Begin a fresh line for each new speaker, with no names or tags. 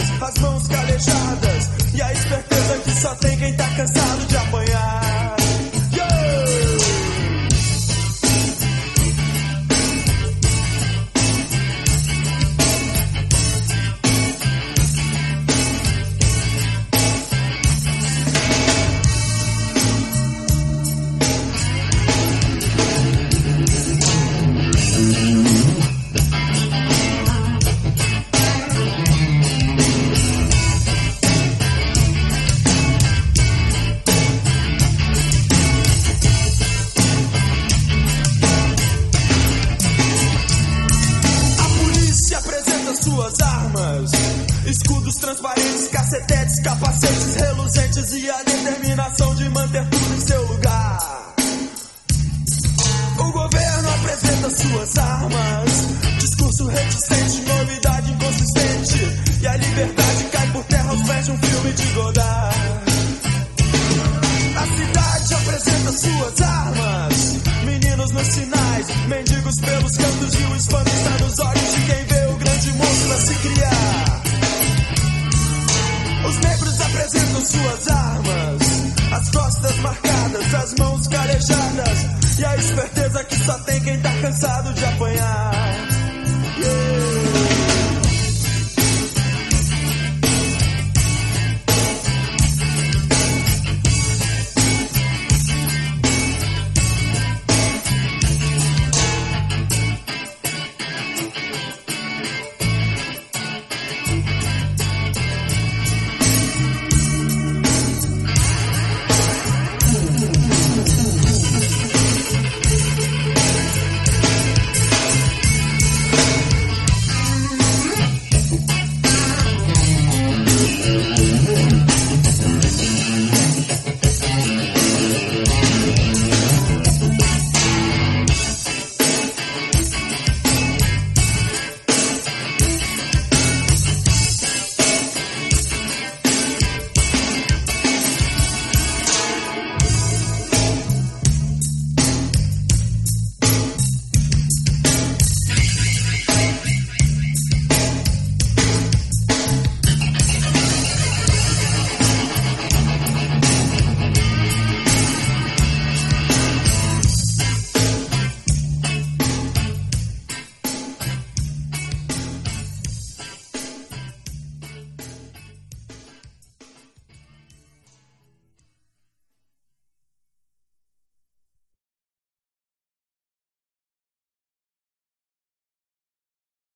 marcadas, as mãos calejadas e a esperteza que só tem quem tá cansado de apanhar. Suas armas, escudos transparentes, cacetetes, capacetes reluzentes e a determinação de manter tudo em seu lugar. O governo apresenta suas armas, discurso reticente, novidade inconsistente, e a liberdade cai por terra aos pés de um filme de Godard. A cidade apresenta suas armas, meninos nos sinais, mendigos pelos cantos e o espanto está nos olhos de quem vê o grande monstro a se criar. Os negros apresentam suas armas, as costas marcadas, as mãos calejadas e a esperteza que só tem quem tá cansado de apanhar.